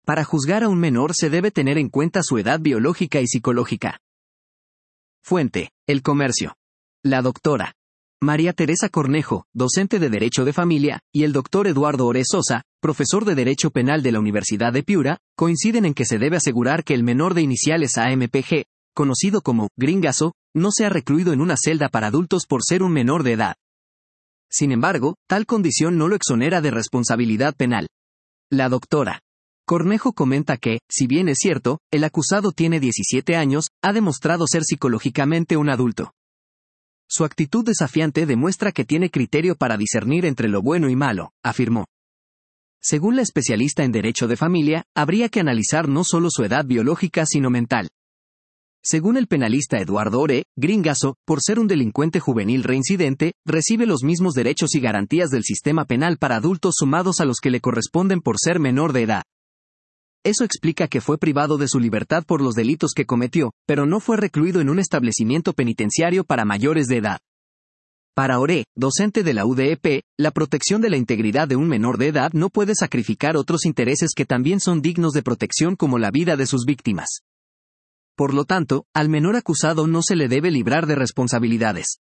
Para juzgar a un menor se debe tener en cuenta su edad biológica y psicológica. Fuente: El Comercio. La doctora María Teresa Cornejo, docente de Derecho de Familia, y el doctor Eduardo Ore Sosa, profesor de Derecho Penal de la Universidad de Piura, coinciden en que se debe asegurar que el menor de iniciales AMPG, conocido como gringazo, no sea recluido en una celda para adultos por ser un menor de edad. Sin embargo, tal condición no lo exonera de responsabilidad penal. La doctora Cornejo comenta que, si bien es cierto, el acusado tiene 17 años, ha demostrado ser psicológicamente un adulto. Su actitud desafiante demuestra que tiene criterio para discernir entre lo bueno y malo, afirmó. Según la especialista en Derecho de Familia, habría que analizar no solo su edad biológica sino mental. Según el penalista Eduardo Ore, gringazo, por ser un delincuente juvenil reincidente, recibe los mismos derechos y garantías del sistema penal para adultos sumados a los que le corresponden por ser menor de edad. Eso explica que fue privado de su libertad por los delitos que cometió, pero no fue recluido en un establecimiento penitenciario para mayores de edad. Para Ore, docente de la UDEP, la protección de la integridad de un menor de edad no puede sacrificar otros intereses que también son dignos de protección como la vida de sus víctimas. Por lo tanto, al menor acusado no se le debe librar de responsabilidades.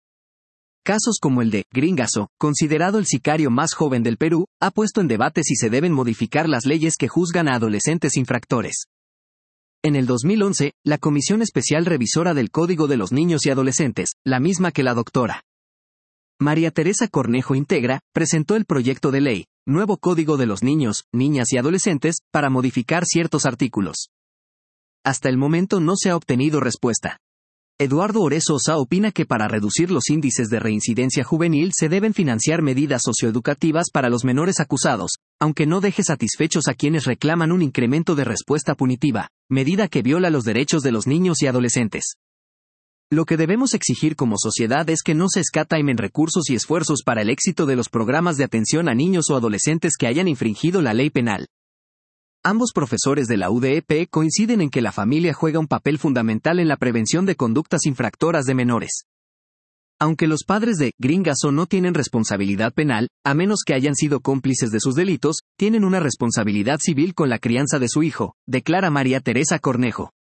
Casos como el de gringazo, considerado el sicario más joven del Perú, ha puesto en debate si se deben modificar las leyes que juzgan a adolescentes infractores. En el 2011, la Comisión Especial Revisora del Código de los Niños y Adolescentes, la misma que la doctora María Teresa Cornejo integra, presentó el proyecto de ley, Nuevo Código de los Niños, Niñas y Adolescentes, para modificar ciertos artículos. Hasta el momento no se ha obtenido respuesta. Eduardo Ore Sosa opina que para reducir los índices de reincidencia juvenil se deben financiar medidas socioeducativas para los menores acusados, aunque no deje satisfechos a quienes reclaman un incremento de respuesta punitiva, medida que viola los derechos de los niños y adolescentes. Lo que debemos exigir como sociedad es que no se escatimen recursos y esfuerzos para el éxito de los programas de atención a niños o adolescentes que hayan infringido la ley penal. Ambos profesores de la UDEP coinciden en que la familia juega un papel fundamental en la prevención de conductas infractoras de menores. Aunque los padres de gringazo no tienen responsabilidad penal, a menos que hayan sido cómplices de sus delitos, tienen una responsabilidad civil con la crianza de su hijo, declara María Teresa Cornejo.